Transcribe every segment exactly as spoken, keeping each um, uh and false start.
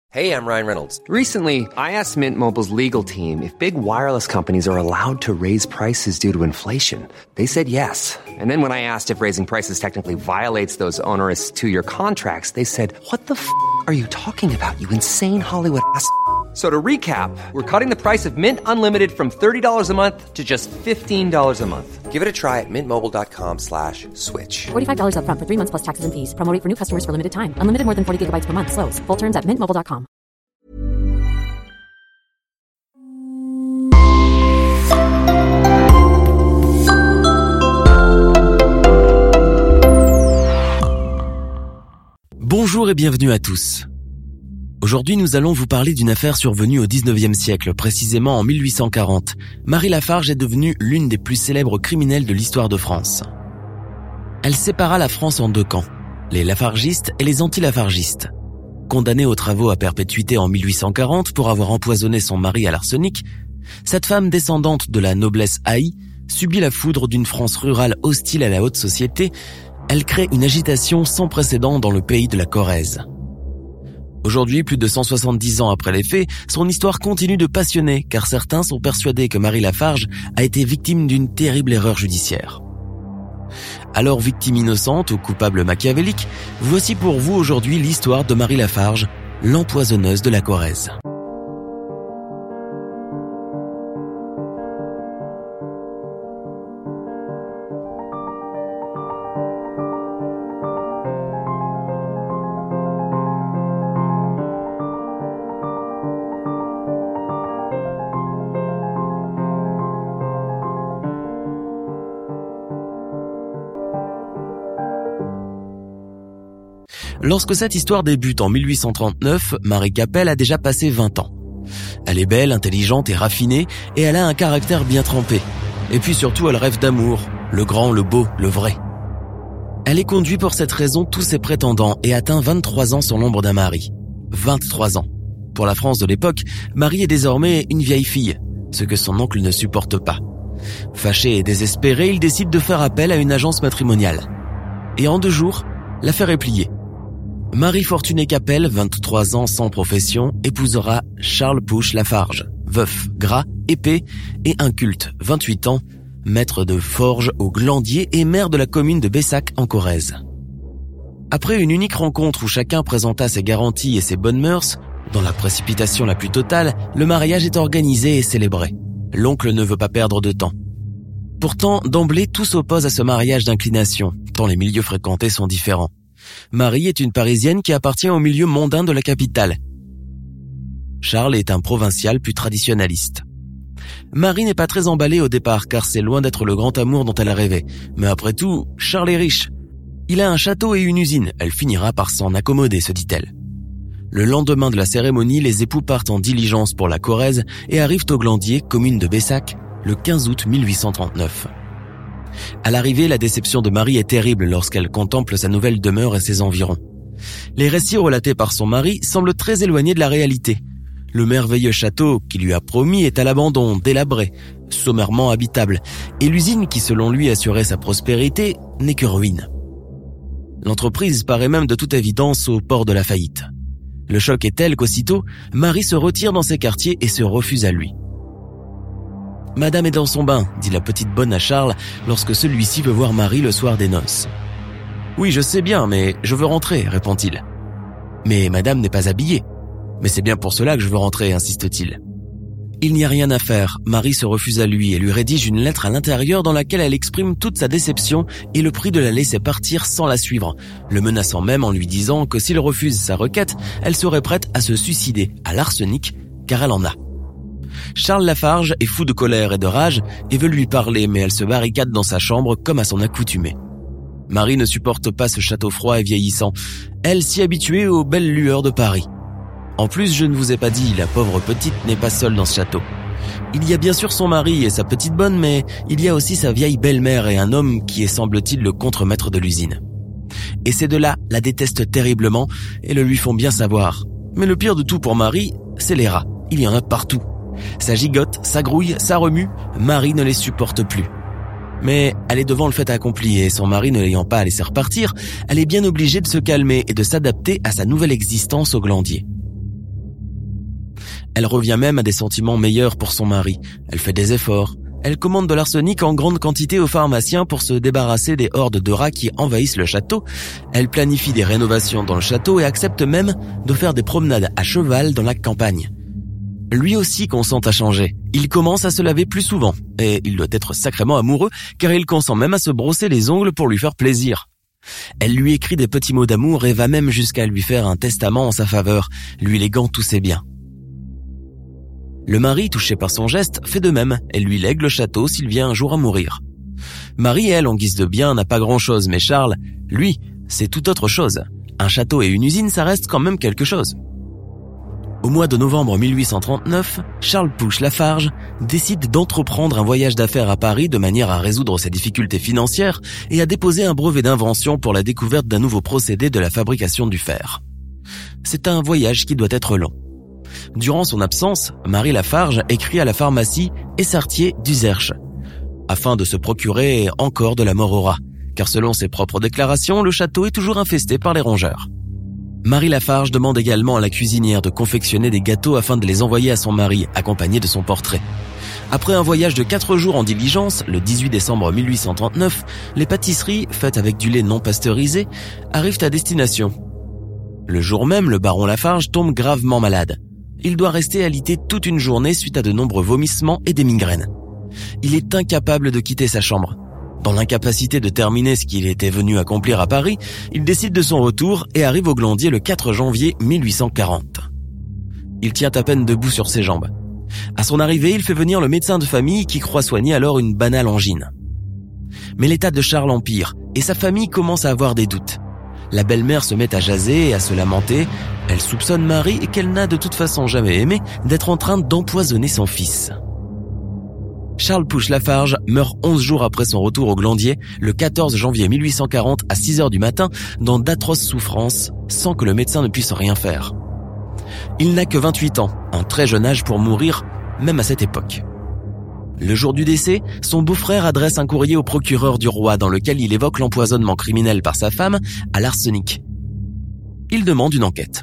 Hey, I'm Ryan Reynolds. Recently, I asked Mint Mobile's legal team if big wireless companies are allowed to raise prices due to inflation. They said yes. And then when I asked if raising prices technically violates those onerous two-year contracts, they said, what the f*** are you talking about, you insane Hollywood ass f- So to recap, we're cutting the price of Mint Unlimited from thirty dollars a month to just fifteen dollars a month. Give it a try at mintmobile.com slash switch. forty-five dollars up front for three months plus taxes and fees. Promo rate for new customers for limited time. Unlimited more than forty gigabytes per month. Slows full terms at mint mobile dot com. Bonjour et bienvenue à tous. Aujourd'hui, nous allons vous parler d'une affaire survenue au dix-neuvième siècle, précisément en mille huit cent quarante. Marie Lafarge est devenue l'une des plus célèbres criminelles de l'histoire de France. Elle sépara la France en deux camps, les lafargistes et les anti-lafargistes. Condamnée aux travaux à perpétuité en mille huit cent quarante pour avoir empoisonné son mari à l'arsenic, cette femme descendante de la noblesse haïe subit la foudre d'une France rurale hostile à la haute société. Elle crée une agitation sans précédent dans le pays de la Corrèze. Aujourd'hui, plus de cent soixante-dix ans après les faits, son histoire continue de passionner car certains sont persuadés que Marie Lafarge a été victime d'une terrible erreur judiciaire. Alors victime innocente ou coupable machiavélique, voici pour vous aujourd'hui l'histoire de Marie Lafarge, l'empoisonneuse de la Corrèze. Lorsque cette histoire débute en mille huit cent trente-neuf, Marie Capel a déjà passé vingt ans. Elle est belle, intelligente et raffinée, et elle a un caractère bien trempé. Et puis surtout, elle rêve d'amour, le grand, le beau, le vrai. Elle est conduite pour cette raison tous ses prétendants et atteint vingt-trois ans sur l'ombre d'un mari. vingt-trois ans. Pour la France de l'époque, Marie est désormais une vieille fille, ce que son oncle ne supporte pas. Fâché et désespéré, il décide de faire appel à une agence matrimoniale. Et en deux jours, l'affaire est pliée. Marie Fortunée Capel, vingt-trois ans sans profession, épousera Charles Pouche Lafarge, veuf, gras, épais et inculte, vingt-huit ans, maître de forge au Glandier et maire de la commune de Bessac en Corrèze. Après une unique rencontre où chacun présenta ses garanties et ses bonnes mœurs, dans la précipitation la plus totale, le mariage est organisé et célébré. L'oncle ne veut pas perdre de temps. Pourtant, d'emblée, tout s'oppose à ce mariage d'inclination, tant les milieux fréquentés sont différents. Marie est une Parisienne qui appartient au milieu mondain de la capitale. Charles est un provincial plus traditionnaliste. Marie n'est pas très emballée au départ car c'est loin d'être le grand amour dont elle a rêvé. Mais après tout, Charles est riche. Il a un château et une usine. Elle finira par s'en accommoder, se dit-elle. Le lendemain de la cérémonie, les époux partent en diligence pour la Corrèze et arrivent au Glandier, commune de Bessac, le quinze août mille huit cent trente-neuf. À l'arrivée, la déception de Marie est terrible lorsqu'elle contemple sa nouvelle demeure et ses environs. Les récits relatés par son mari semblent très éloignés de la réalité. Le merveilleux château qu'il lui a promis est à l'abandon, délabré, sommairement habitable, et l'usine qui selon lui assurait sa prospérité n'est que ruine. L'entreprise paraît même de toute évidence au bord de la faillite. Le choc est tel qu'aussitôt, Marie se retire dans ses quartiers et se refuse à lui. « Madame est dans son bain », dit la petite bonne à Charles lorsque celui-ci veut voir Marie le soir des noces. « Oui, je sais bien, mais je veux rentrer », répond-il. « Mais madame n'est pas habillée. »« Mais c'est bien pour cela que je veux rentrer », insiste-t-il. Il n'y a rien à faire, Marie se refuse à lui et lui rédige une lettre à l'intérieur dans laquelle elle exprime toute sa déception et le prix de la laisser partir sans la suivre, le menaçant même en lui disant que s'il refuse sa requête, elle serait prête à se suicider à l'arsenic, car elle en a. Charles Lafarge est fou de colère et de rage et veut lui parler, mais elle se barricade dans sa chambre comme à son accoutumée. Marie ne supporte pas ce château froid et vieillissant, elle s'y habituée aux belles lueurs de Paris. En plus, je ne vous ai pas dit, la pauvre petite n'est pas seule dans ce château. Il y a bien sûr son mari et sa petite bonne, mais il y a aussi sa vieille belle-mère et un homme qui est, semble-t-il, le contremaître de l'usine. Et ces deux-là la détestent terriblement et le lui font bien savoir. Mais le pire de tout pour Marie, c'est les rats. Il y en a partout. Ça gigote, ça grouille, ça remue, Marie ne les supporte plus. Mais elle est devant le fait accompli et son mari ne l'ayant pas laissé repartir, elle est bien obligée de se calmer et de s'adapter à sa nouvelle existence au Glandier. Elle revient même à des sentiments meilleurs pour son mari. Elle fait des efforts. Elle commande de l'arsenic en grande quantité aux pharmaciens pour se débarrasser des hordes de rats qui envahissent le château. Elle planifie des rénovations dans le château et accepte même de faire des promenades à cheval dans la campagne. Lui aussi consent à changer. Il commence à se laver plus souvent. Et il doit être sacrément amoureux car il consent même à se brosser les ongles pour lui faire plaisir. Elle lui écrit des petits mots d'amour et va même jusqu'à lui faire un testament en sa faveur, lui léguant tous ses biens. Le mari, touché par son geste, fait de même et lui lègue le château s'il vient un jour à mourir. Marie, elle, en guise de bien, n'a pas grand-chose, mais Charles, lui, c'est tout autre chose. Un château et une usine, ça reste quand même quelque chose. Au mois de novembre mille huit cent trente-neuf, Charles Pouch-Lafarge décide d'entreprendre un voyage d'affaires à Paris de manière à résoudre ses difficultés financières et à déposer un brevet d'invention pour la découverte d'un nouveau procédé de la fabrication du fer. C'est un voyage qui doit être long. Durant son absence, Marie Lafarge écrit à la pharmacie Essartier d'Uzerche afin de se procurer encore de la mort aux rats, car selon ses propres déclarations, le château est toujours infesté par les rongeurs. Marie Lafarge demande également à la cuisinière de confectionner des gâteaux afin de les envoyer à son mari, accompagné de son portrait. Après un voyage de quatre jours en diligence, le dix-huit décembre mille huit cent trente-neuf, les pâtisseries, faites avec du lait non pasteurisé, arrivent à destination. Le jour même, le baron Lafarge tombe gravement malade. Il doit rester alité toute une journée suite à de nombreux vomissements et des migraines. Il est incapable de quitter sa chambre. Dans l'incapacité de terminer ce qu'il était venu accomplir à Paris, il décide de son retour et arrive au Glandier le quatre janvier mille huit cent quarante. Il tient à peine debout sur ses jambes. À son arrivée, il fait venir le médecin de famille qui croit soigner alors une banale angine. Mais l'état de Charles empire et sa famille commence à avoir des doutes. La belle-mère se met à jaser et à se lamenter. Elle soupçonne Marie et qu'elle n'a de toute façon jamais aimé d'être en train d'empoisonner son fils. Charles Pouch-Lafarge meurt onze jours après son retour au Glandier, le quatorze janvier mille huit cent quarante à six heures du matin, dans d'atroces souffrances, sans que le médecin ne puisse rien faire. Il n'a que vingt-huit ans, un très jeune âge pour mourir, même à cette époque. Le jour du décès, son beau-frère adresse un courrier au procureur du roi dans lequel il évoque l'empoisonnement criminel par sa femme à l'arsenic. Il demande une enquête.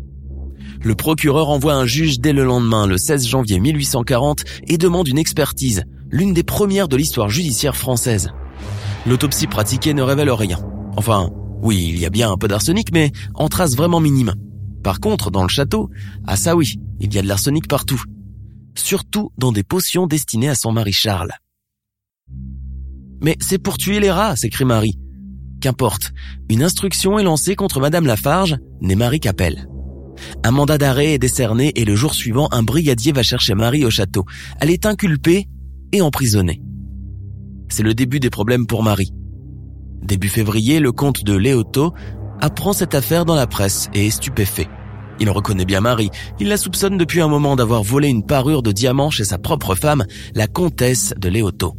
Le procureur envoie un juge dès le lendemain, le seize janvier mille huit cent quarante, et demande une expertise, l'une des premières de l'histoire judiciaire française. L'autopsie pratiquée ne révèle rien. Enfin, oui, il y a bien un peu d'arsenic, mais en traces vraiment minimes. Par contre, dans le château, ah ça oui, il y a de l'arsenic partout. Surtout dans des potions destinées à son mari Charles. Mais c'est pour tuer les rats, s'écrie Marie. Qu'importe, une instruction est lancée contre Madame Lafarge, née Marie Capel. Un mandat d'arrêt est décerné et le jour suivant, un brigadier va chercher Marie au château. Elle est inculpée et emprisonnée. C'est le début des problèmes pour Marie. Début février, le comte de Léoto apprend cette affaire dans la presse et est stupéfait. Il reconnaît bien Marie. Il la soupçonne depuis un moment d'avoir volé une parure de diamant chez sa propre femme, la comtesse de Léoto.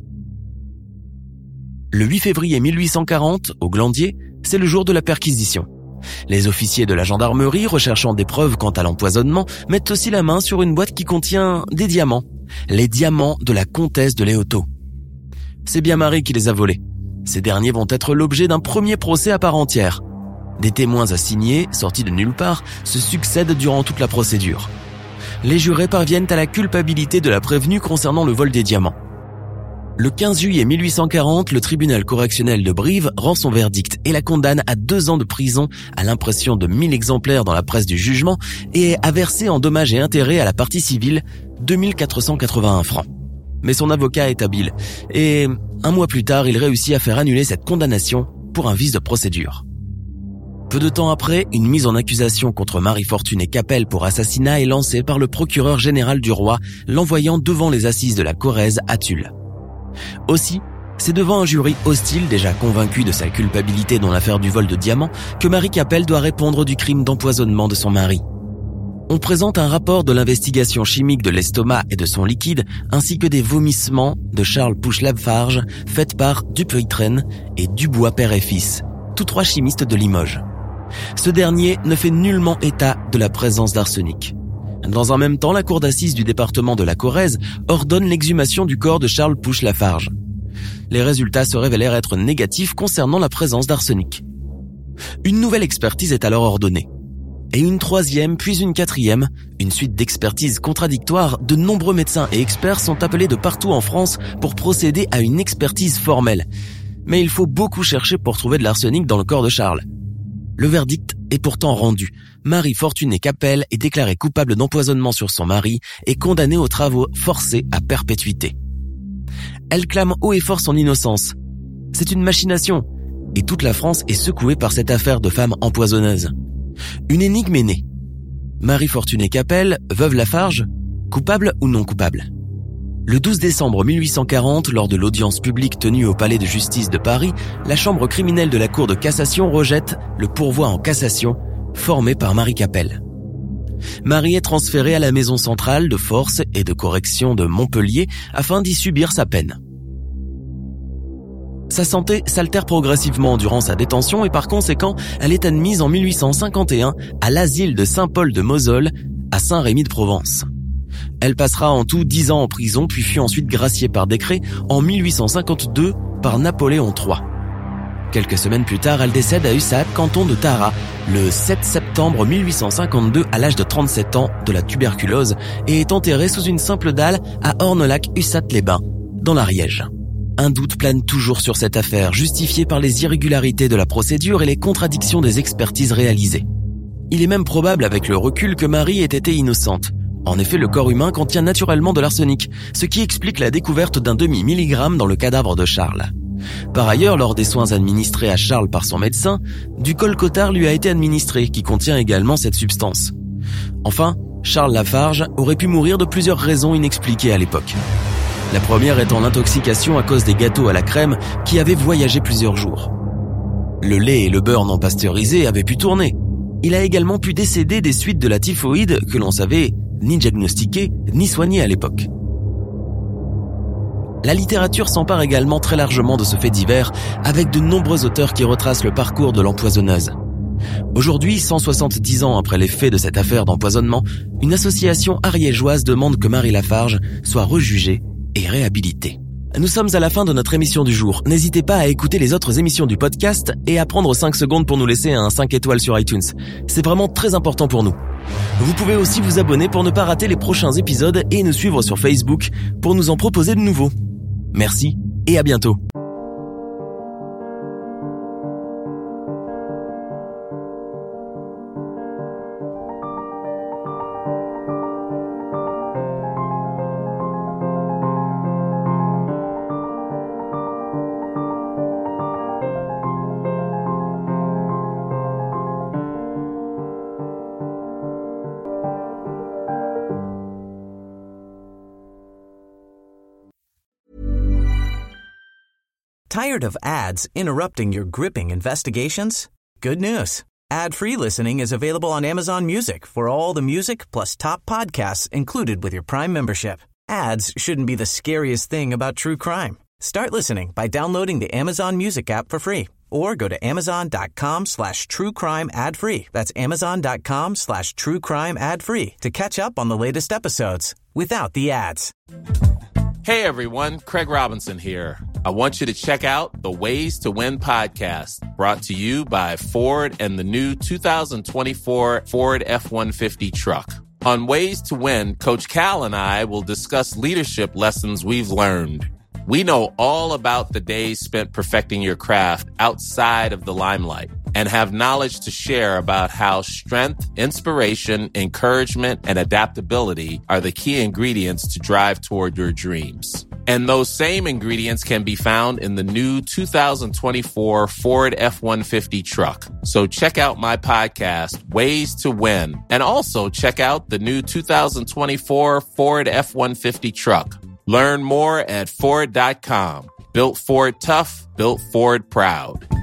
Le huit février mille huit cent quarante, au Glandier, c'est le jour de la perquisition. Les officiers de la gendarmerie, recherchant des preuves quant à l'empoisonnement, mettent aussi la main sur une boîte qui contient des diamants. Les diamants de la comtesse de Léoto. C'est bien Marie qui les a volés. Ces derniers vont être l'objet d'un premier procès à part entière. Des témoins assignés, sortis de nulle part, se succèdent durant toute la procédure. Les jurés parviennent à la culpabilité de la prévenue concernant le vol des diamants. Le quinze juillet mille huit cent quarante, le tribunal correctionnel de Brive rend son verdict et la condamne à deux ans de prison à l'impression de mille exemplaires dans la presse du jugement et à verser en dommages et intérêts à la partie civile deux mille quatre cent quatre-vingt-un francs. Mais son avocat est habile et un mois plus tard, il réussit à faire annuler cette condamnation pour un vice de procédure. Peu de temps après, une mise en accusation contre Marie-Fortunée Capel pour assassinat est lancée par le procureur général du roi, l'envoyant devant les assises de la Corrèze à Tulle. Aussi, c'est devant un jury hostile déjà convaincu de sa culpabilité dans l'affaire du vol de diamants que Marie Capel doit répondre du crime d'empoisonnement de son mari. On présente un rapport de l'investigation chimique de l'estomac et de son liquide ainsi que des vomissements de Charles Pouch-Lafarge faits par Dupuytren et Dubois père et fils, tous trois chimistes de Limoges. Ce dernier ne fait nullement état de la présence d'arsenic. Dans un même temps, la cour d'assises du département de la Corrèze ordonne l'exhumation du corps de Charles Pouch-Lafarge. Les résultats se révélèrent être négatifs concernant la présence d'arsenic. Une nouvelle expertise est alors ordonnée. et une troisième, puis une quatrième. Une suite d'expertises contradictoires, de nombreux médecins et experts sont appelés de partout en France pour procéder à une expertise formelle. Mais il faut beaucoup chercher pour trouver de l'arsenic dans le corps de Charles. Le verdict est pourtant rendu. Marie Fortuné Capel est déclarée coupable d'empoisonnement sur son mari et condamnée aux travaux forcés à perpétuité. Elle clame haut et fort son innocence. C'est une machination, et toute la France est secouée par cette affaire de femme empoisonneuse. Une énigme est née. Marie Fortuné Capel, veuve Lafarge, coupable ou non coupable? Le douze décembre mille huit cent quarante, lors de l'audience publique tenue au Palais de Justice de Paris, la chambre criminelle de la Cour de cassation rejette le pourvoi en cassation formé par Marie Capel. Marie est transférée à la maison centrale de force et de correction de Montpellier afin d'y subir sa peine. Sa santé s'altère progressivement durant sa détention et par conséquent, elle est admise en mille huit cent cinquante et un à l'asile de Saint-Paul-de-Moselle à Saint-Rémy-de-Provence. Elle passera en tout dix ans en prison puis fut ensuite graciée par décret en mille huit cent cinquante-deux par Napoléon trois. Quelques semaines plus tard, elle décède à Ussat, canton de Tara, le sept septembre mille huit cent cinquante-deux à l'âge de trente-sept ans de la tuberculose et est enterrée sous une simple dalle à Ornolac-Ussat-les-Bains, dans l'Ariège. Un doute plane toujours sur cette affaire, justifié par les irrégularités de la procédure et les contradictions des expertises réalisées. Il est même probable avec le recul que Marie ait été innocente. En effet, le corps humain contient naturellement de l'arsenic, ce qui explique la découverte d'un demi-milligramme dans le cadavre de Charles. Par ailleurs, lors des soins administrés à Charles par son médecin, du colcotard lui a été administré, qui contient également cette substance. Enfin, Charles Lafarge aurait pu mourir de plusieurs raisons inexpliquées à l'époque. La première étant l'intoxication à cause des gâteaux à la crème qui avaient voyagé plusieurs jours. Le lait et le beurre non pasteurisé avaient pu tourner. Il a également pu décéder des suites de la typhoïde que l'on savait ni diagnostiquer ni soigner à l'époque. La littérature s'empare également très largement de ce fait divers, avec de nombreux auteurs qui retracent le parcours de l'empoisonneuse. Aujourd'hui, cent soixante-dix ans après les faits de cette affaire d'empoisonnement, une association ariégeoise demande que Marie Lafarge soit rejugée et réhabilitée. Nous sommes à la fin de notre émission du jour. N'hésitez pas à écouter les autres émissions du podcast et à prendre cinq secondes pour nous laisser un cinq étoiles sur iTunes. C'est vraiment très important pour nous. Vous pouvez aussi vous abonner pour ne pas rater les prochains épisodes et nous suivre sur Facebook pour nous en proposer de nouveaux. Merci et à bientôt. Tired of ads interrupting your gripping investigations? Good news. Ad-free listening is available on Amazon Music for all the music plus top podcasts included with your Prime membership. Ads shouldn't be the scariest thing about true crime. Start listening by downloading the Amazon Music app for free or go to amazon.com slash true crime ad free. That's amazon.com slash true crime ad free to catch up on the latest episodes without the ads. Hey everyone, Craig Robinson here. I want you to check out the Ways to Win podcast, brought to you by Ford and the new two thousand twenty-four Ford F one fifty truck. On Ways to Win, Coach Cal and I will discuss leadership lessons we've learned. We know all about the days spent perfecting your craft outside of the limelight and have knowledge to share about how strength, inspiration, encouragement, and adaptability are the key ingredients to drive toward your dreams. And those same ingredients can be found in the new two thousand twenty-four Ford F one fifty truck. So check out my podcast, Ways to Win, and also check out the new two thousand twenty-four Ford F one fifty truck. Learn more at Ford dot com. Built Ford tough, built Ford proud.